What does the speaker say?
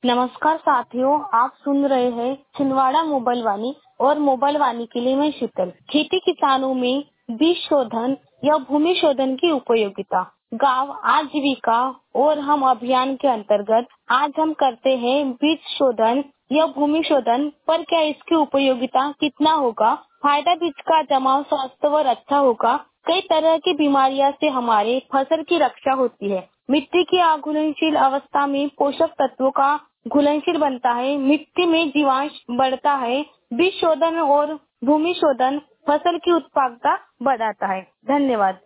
नमस्कार साथियों, आप सुन रहे हैं छिंदवाड़ा मोबाइल वाणी और मोबाइल वाणी के लिए मैं शीतल। खेती किसानों में बीज शोधन या भूमि शोधन की उपयोगिता। गांव आजीविका और हम अभियान के अंतर्गत आज हम करते हैं बीज शोधन या भूमि शोधन पर क्या इसकी उपयोगिता कितना होगा, फायदा बीज का जमाव स्वास्थ्यवर अच्छा होगा। कई तरह की बीमारियों से हमारे फसल की रक्षा होती है। मिट्टी की अघुलनशील अवस्था में पोषक तत्वों का घुलनशील बनता है, मिट्टी में जीवांश बढ़ता है। बीज शोधन और भूमि शोधन फसल की उत्पादकता बढ़ाता है। धन्यवाद।